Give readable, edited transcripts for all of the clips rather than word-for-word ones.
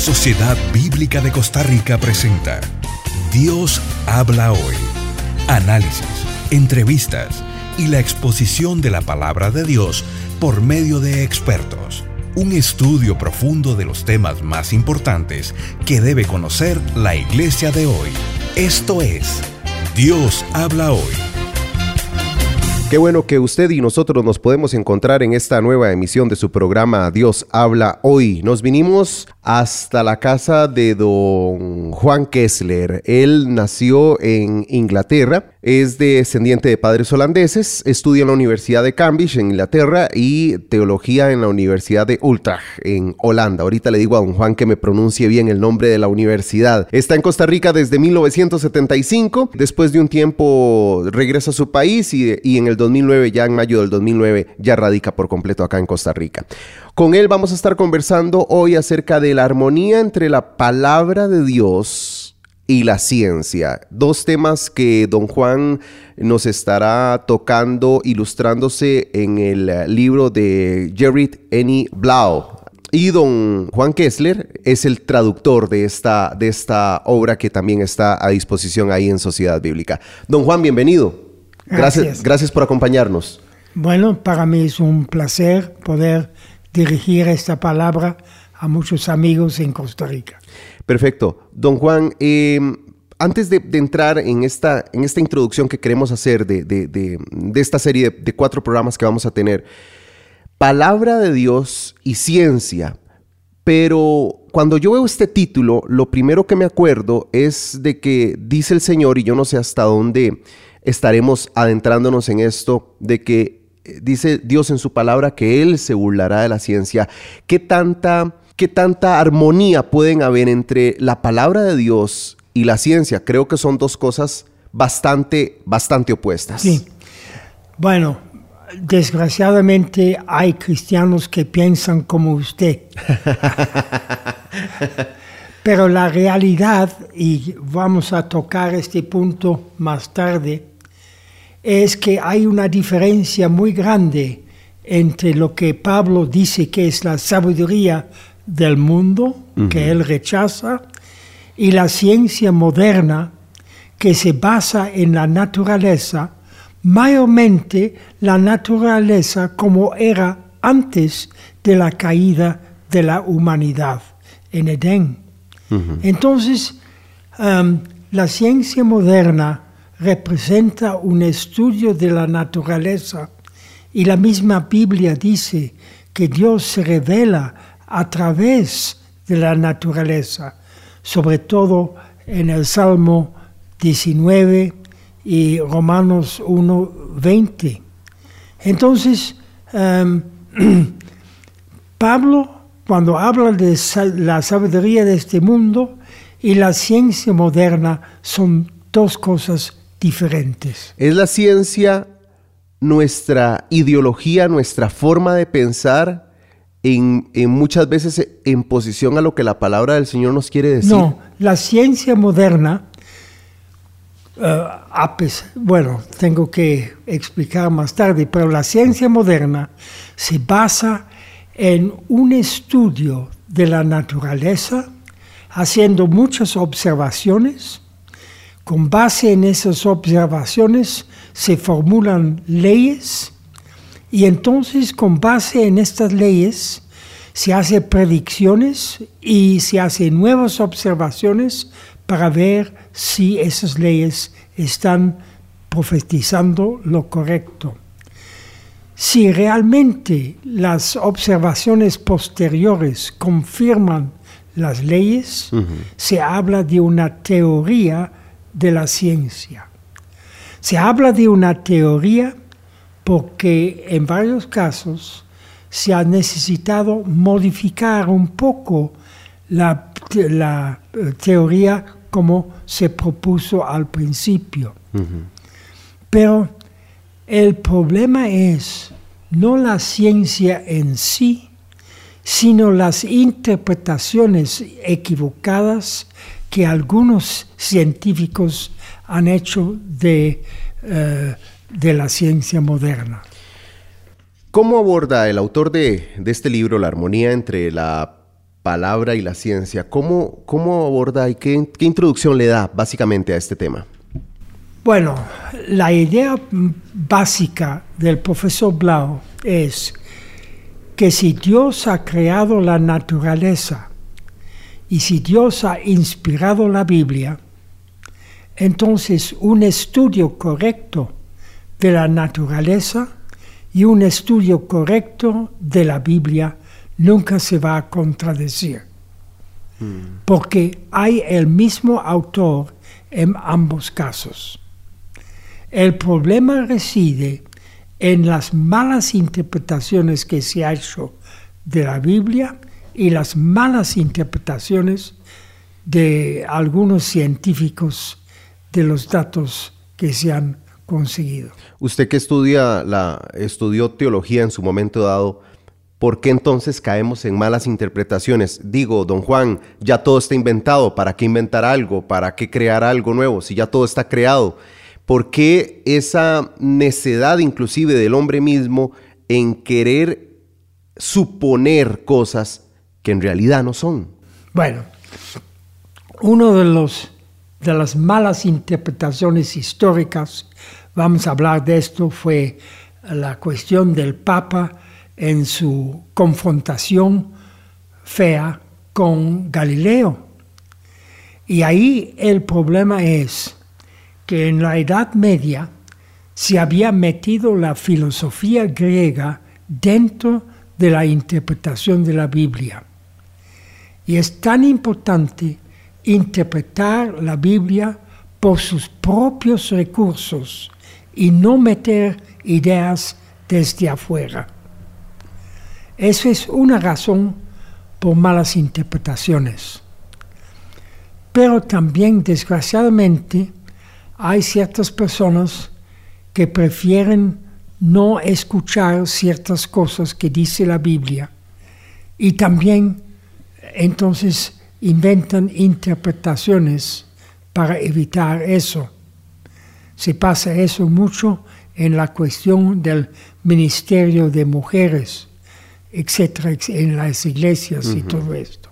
Sociedad Bíblica de Costa Rica presenta Dios habla hoy. Análisis, entrevistas y la exposición de la palabra de Dios por medio de expertos. Un estudio profundo de los temas más importantes que debe conocer la iglesia de hoy. Esto es Dios habla hoy. Qué bueno que usted y nosotros nos podemos encontrar en esta nueva emisión de su programa Dios habla hoy. Nos vinimos hasta la casa de don Juan Kessler. Él nació en Inglaterra, es descendiente de padres holandeses, estudia en la Universidad de Cambridge en Inglaterra y teología en la Universidad de Utrecht en Holanda. Ahorita le digo a don Juan que me pronuncie bien el nombre de la universidad. Está en Costa Rica desde 1975. Después de un tiempo regresa a su país y en el 2009, ya en mayo del 2009, ya radica por completo acá en Costa Rica. Con él vamos a estar conversando hoy acerca de la armonía entre la palabra de Dios y la ciencia. Dos temas que don Juan nos estará tocando, ilustrándose en el libro de Gerrit N. Blau. Y don Juan Kessler es el traductor de esta obra que también está a disposición ahí en Sociedad Bíblica. Don Juan, bienvenido. Gracias por acompañarnos. Bueno, para mí es un placer poder dirigir esta palabra a muchos amigos en Costa Rica. Perfecto. Don Juan, antes de entrar en esta introducción que queremos hacer de esta serie de 4 programas que vamos a tener, palabra de Dios y ciencia, pero cuando yo veo este título, lo primero que me acuerdo es de que dice el Señor, y yo no sé hasta dónde estaremos adentrándonos en esto, de que dice Dios en su palabra que Él se burlará de la ciencia. ¿Qué tanta armonía pueden haber entre la palabra de Dios y la ciencia? Creo que son dos cosas bastante opuestas. Sí. Bueno, desgraciadamente hay cristianos que piensan como usted. Pero la realidad, y vamos a tocar este punto más tarde, es que hay una diferencia muy grande entre lo que Pablo dice que es la sabiduría del mundo, que él rechaza, y la ciencia moderna que se basa en la naturaleza, mayormente la naturaleza como era antes de la caída de la humanidad en Edén. Entonces, la ciencia moderna representa un estudio de la naturaleza y la misma Biblia dice que Dios se revela a través de la naturaleza, sobre todo en el Salmo 19 y Romanos 1:20. Entonces, Pablo, cuando habla de la sabiduría de este mundo y la ciencia moderna, son dos cosas diferentes. ¿Es la ciencia nuestra ideología, nuestra forma de pensar en muchas veces en posición a lo que la palabra del Señor nos quiere decir? No, la ciencia moderna, tengo que explicar más tarde, pero la ciencia moderna se basa en un estudio de la naturaleza, haciendo muchas observaciones. Con base en esas observaciones se formulan leyes y entonces con base en estas leyes se hacen predicciones y se hacen nuevas observaciones para ver si esas leyes están profetizando lo correcto. Si realmente las observaciones posteriores confirman las leyes, se habla de una teoría de la ciencia. Se habla de una teoría porque en varios casos se ha necesitado modificar un poco la teoría como se propuso al principio. Pero el problema es no la ciencia en sí, sino las interpretaciones equivocadas que algunos científicos han hecho de la ciencia moderna. ¿Cómo aborda el autor de este libro la armonía entre la palabra y la ciencia. ¿Cómo aborda y qué introducción le da básicamente a este tema? Bueno, la idea básica del profesor Blau es que si Dios ha creado la naturaleza y si Dios ha inspirado la Biblia, entonces un estudio correcto de la naturaleza y un estudio correcto de la Biblia nunca se va a contradecir, porque hay el mismo autor en ambos casos. El problema reside en las malas interpretaciones que se ha hecho de la Biblia y las malas interpretaciones de algunos científicos de los datos que se han conseguido. Usted que estudió teología en su momento dado, ¿por qué entonces caemos en malas interpretaciones? Digo, don Juan, ya todo está inventado, ¿para qué inventar algo? ¿Para qué crear algo nuevo si ya todo está creado? ¿Por qué esa necedad inclusive del hombre mismo en querer suponer cosas que en realidad no son? Bueno, uno de las malas interpretaciones históricas, vamos a hablar de esto, fue la cuestión del Papa en su confrontación fea con Galileo. Y ahí el problema es que en la Edad Media se había metido la filosofía griega dentro de la interpretación de la Biblia. Y es tan importante interpretar la Biblia por sus propios recursos y no meter ideas desde afuera. Eso es una razón por malas interpretaciones. Pero también, desgraciadamente, hay ciertas personas que prefieren no escuchar ciertas cosas que dice la Biblia y también entonces inventan interpretaciones para evitar eso. Se pasa eso mucho en la cuestión del ministerio de mujeres, etcétera, en las iglesias y todo esto.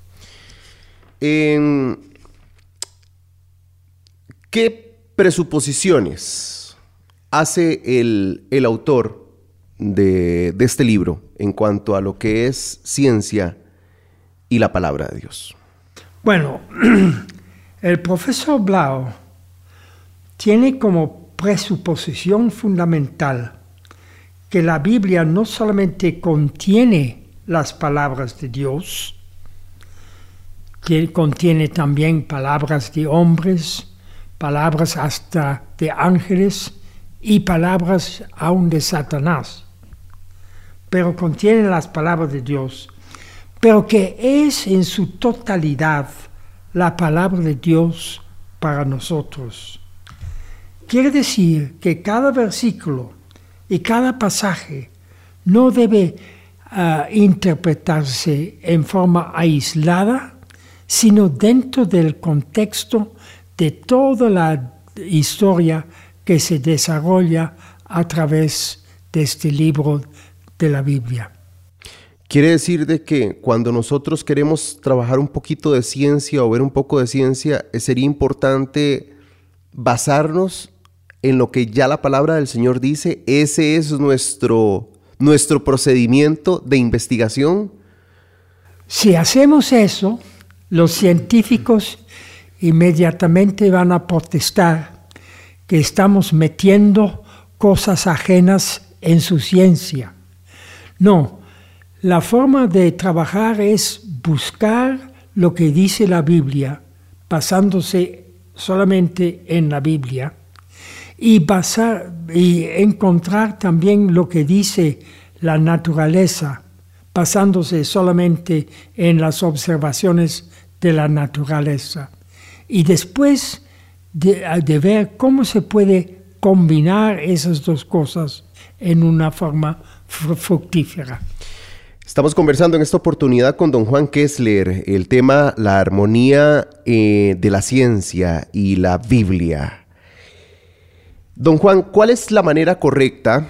¿Qué presuposiciones hace el autor de este libro en cuanto a lo que es ciencia y la palabra de Dios? Bueno, el profesor Blau tiene como presuposición fundamental que la Biblia no solamente contiene las palabras de Dios, que contiene también palabras de hombres, palabras hasta de ángeles y palabras aún de Satanás, pero contiene las palabras de Dios, pero que es en su totalidad la palabra de Dios para nosotros. Quiere decir que cada versículo y cada pasaje no debe interpretarse en forma aislada, sino dentro del contexto de toda la historia que se desarrolla a través de este libro de la Biblia. Quiere decir de que cuando nosotros queremos trabajar un poquito de ciencia o ver un poco de ciencia, sería importante basarnos en lo que ya la palabra del Señor dice. ¿Ese es nuestro procedimiento de investigación? Si hacemos eso, los científicos inmediatamente van a protestar que estamos metiendo cosas ajenas en su ciencia. No, la forma de trabajar es buscar lo que dice la Biblia, basándose solamente en la Biblia, y encontrar también lo que dice la naturaleza, basándose solamente en las observaciones de la naturaleza. Y después de ver cómo se puede combinar esas dos cosas en una forma fructífera. Estamos conversando en esta oportunidad con don Juan Kessler, el tema la armonía de la ciencia y la Biblia. Don Juan, ¿cuál es la manera correcta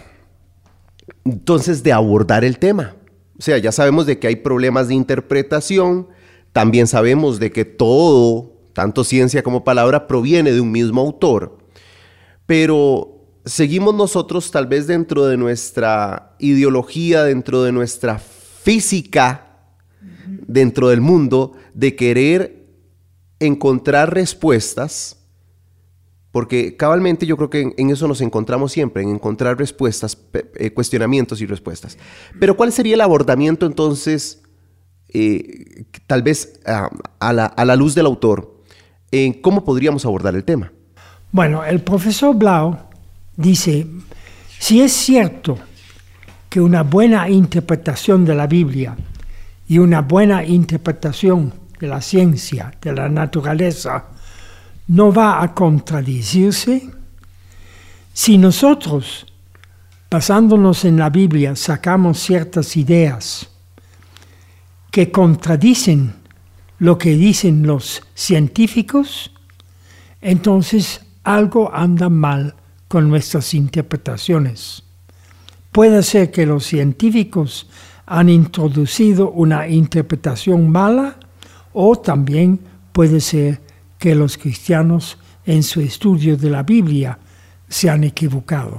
entonces de abordar el tema? O sea, ya sabemos de que hay problemas de interpretación, También sabemos de que todo, tanto ciencia como palabra, proviene de un mismo autor. Pero seguimos nosotros tal vez dentro de nuestra ideología, dentro de nuestra física, dentro del mundo, de querer encontrar respuestas, porque cabalmente yo creo que en eso nos encontramos siempre, en encontrar respuestas, cuestionamientos y respuestas. Pero ¿cuál sería el abordamiento entonces, tal vez a la luz del autor, en cómo podríamos abordar el tema? Bueno, el profesor Blau dice, si es cierto que una buena interpretación de la Biblia y una buena interpretación de la ciencia, de la naturaleza, no va a contradecirse, si nosotros, basándonos en la Biblia, sacamos ciertas ideas que contradicen lo que dicen los científicos, entonces algo anda mal con nuestras interpretaciones. Puede ser que los científicos han introducido una interpretación mala, o también puede ser que los cristianos en su estudio de la Biblia se han equivocado.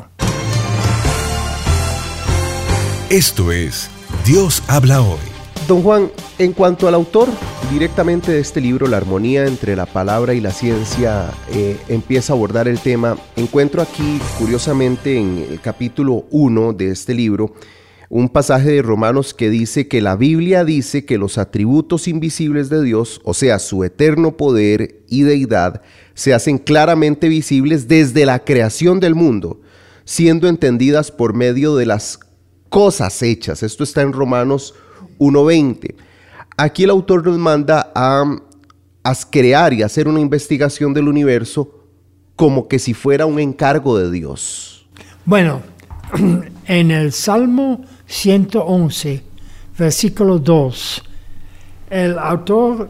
Esto es Dios habla hoy. Don Juan, en cuanto al autor directamente de este libro, La armonía entre la palabra y la ciencia, empieza a abordar el tema. Encuentro aquí, curiosamente, en el capítulo 1 de este libro, un pasaje de Romanos que dice que la Biblia dice que los atributos invisibles de Dios, o sea, su eterno poder y deidad, se hacen claramente visibles desde la creación del mundo, siendo entendidas por medio de las cosas hechas. Esto está en Romanos 1:20. Aquí el autor nos manda a crear y hacer una investigación del universo como que si fuera un encargo de Dios. Bueno, en el Salmo 111, versículo 2, el autor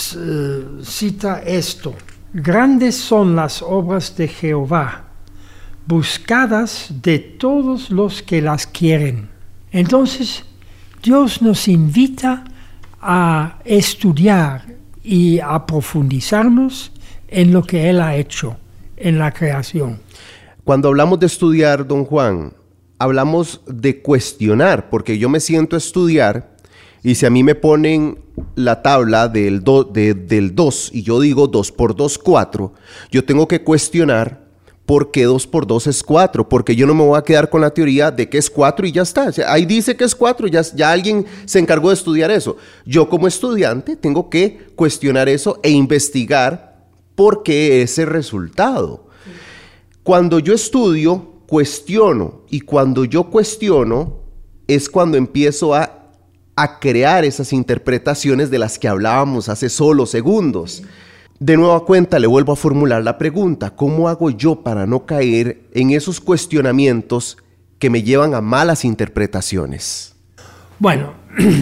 cita esto: grandes son las obras de Jehová, buscadas de todos los que las quieren. Entonces, Dios nos invita a estudiar y a profundizarnos en lo que Él ha hecho en la creación. Cuando hablamos de estudiar, don Juan, hablamos de cuestionar, porque yo me siento a estudiar y si a mí me ponen la tabla del 2 y yo digo 2 por 2, 4, yo tengo que cuestionar por qué 2 por 2 es 4, porque yo no me voy a quedar con la teoría de que es 4 y ya está. O sea, ahí dice que es 4, ya alguien se encargó de estudiar eso. Yo como estudiante tengo que cuestionar eso e investigar por qué ese resultado. Cuando yo estudio, cuestiono, y cuando yo cuestiono es cuando empiezo a crear esas interpretaciones de las que hablábamos hace solo segundos. De nueva cuenta le vuelvo a formular la pregunta: ¿cómo hago yo para no caer en esos cuestionamientos que me llevan a malas interpretaciones? Bueno,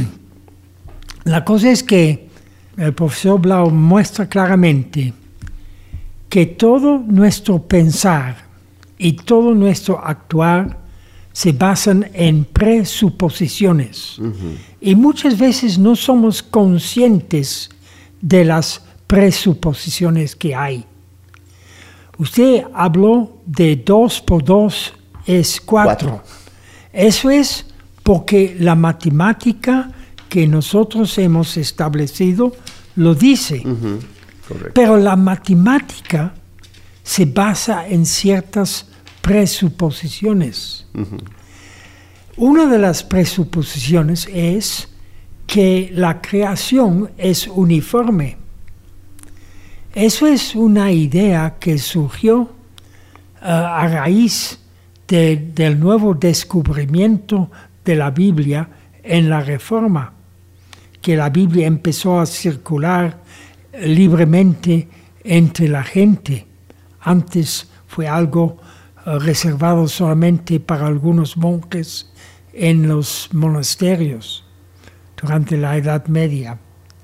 la cosa es que el profesor Blau muestra claramente que todo nuestro pensar y todo nuestro actuar se basan en presuposiciones. Y muchas veces no somos conscientes de las presuposiciones que hay. Usted habló de 2 por 2 es 4. Eso es porque la matemática que nosotros hemos establecido lo dice. Correcto. Pero la matemática se basa en ciertas presuposiciones. Una de las presuposiciones es que la creación es uniforme. Eso es una idea que surgió a raíz del nuevo descubrimiento de la Biblia en la Reforma, que la Biblia empezó a circular libremente entre la gente. Antes fue algo reservado solamente para algunos monjes en los monasterios durante la Edad Media.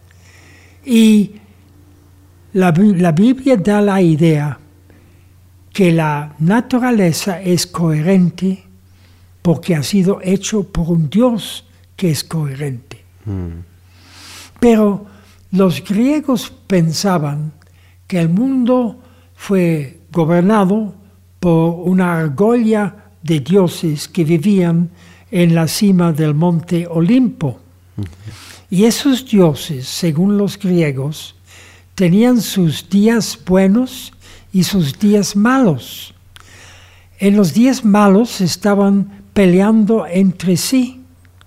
Y la Biblia da la idea que la naturaleza es coherente porque ha sido hecho por un Dios que es coherente. Pero Los griegos pensaban que el mundo fue gobernado por una argolla de dioses que vivían en la cima del monte Olimpo. Y esos dioses, según los griegos, tenían sus días buenos y sus días malos. En los días malos estaban peleando entre sí.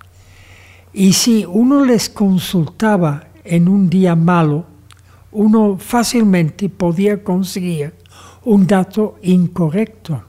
Y si uno les consultaba en un día malo, uno fácilmente podía conseguir un dato incorrecto.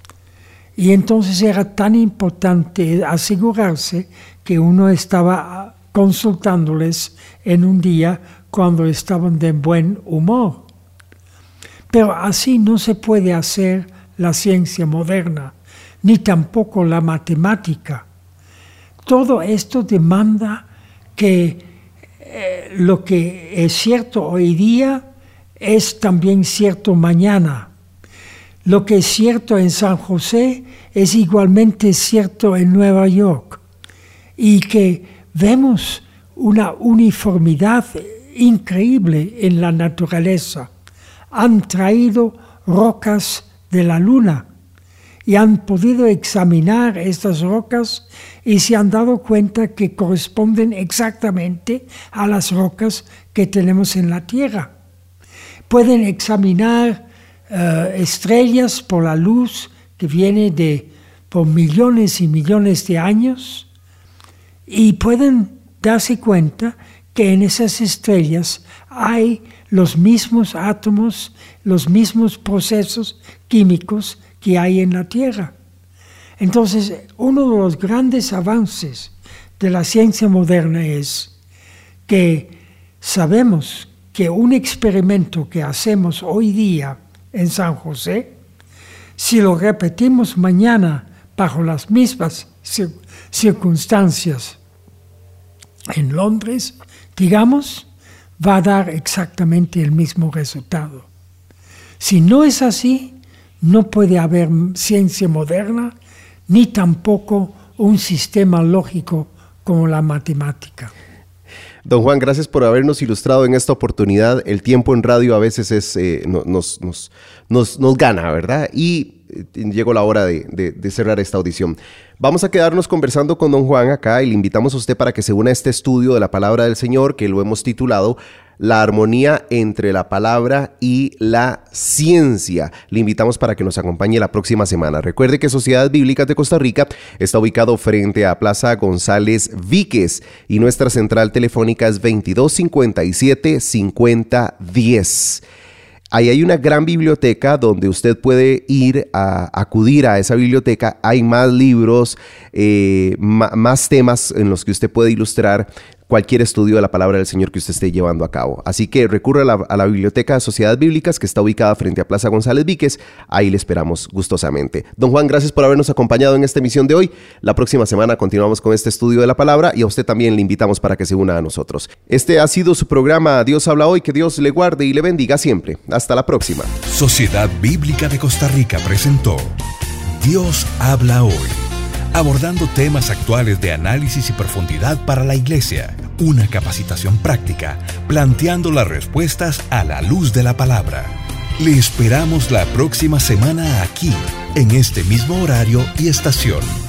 Y entonces era tan importante asegurarse que uno estaba consultándoles en un día cuando estaban de buen humor. Pero así no se puede hacer la ciencia moderna, ni tampoco la matemática. Todo esto demanda que lo que es cierto hoy día es también cierto mañana. Lo que es cierto en San José es igualmente cierto en Nueva York. Y que vemos una uniformidad increíble en la naturaleza. Han traído rocas de la luna y han podido examinar estas rocas y se han dado cuenta que corresponden exactamente a las rocas que tenemos en la Tierra. Pueden examinar estrellas por la luz que viene por millones y millones de años y pueden darse cuenta que en esas estrellas hay los mismos átomos, los mismos procesos químicos que hay en la Tierra. Entonces, uno de los grandes avances de la ciencia moderna es que sabemos que un experimento que hacemos hoy día en San José, si lo repetimos mañana bajo las mismas circunstancias en Londres, digamos, va a dar exactamente el mismo resultado. Si no es así, no puede haber ciencia moderna, ni tampoco un sistema lógico como la matemática. Don Juan, gracias por habernos ilustrado en esta oportunidad. El tiempo en radio a veces nos gana, ¿verdad? Y llegó la hora de cerrar esta audición. Vamos a quedarnos conversando con don Juan acá y le invitamos a usted para que se una a este estudio de la Palabra del Señor, que lo hemos titulado La armonía entre la palabra y la ciencia. Le invitamos para que nos acompañe la próxima semana. Recuerde que Sociedad Bíblica de Costa Rica está ubicado frente a Plaza González Víquez y nuestra central telefónica es 2257-5010. Ahí hay una gran biblioteca donde usted puede ir a acudir a esa biblioteca. Hay más libros, más temas en los que usted puede ilustrar cualquier estudio de la Palabra del Señor que usted esté llevando a cabo. Así que recurra a la Biblioteca de Sociedades Bíblicas, que está ubicada frente a Plaza González Víquez. Ahí le esperamos gustosamente. Don Juan, gracias por habernos acompañado en esta emisión de hoy. La próxima semana continuamos con este estudio de la Palabra y a usted también le invitamos para que se una a nosotros. Este ha sido su programa Dios habla hoy. Que Dios le guarde y le bendiga siempre. Hasta la próxima. Sociedad Bíblica de Costa Rica presentó Dios habla hoy, abordando temas actuales de análisis y profundidad para la iglesia. Una capacitación práctica, planteando las respuestas a la luz de la palabra. Le esperamos la próxima semana aquí, en este mismo horario y estación.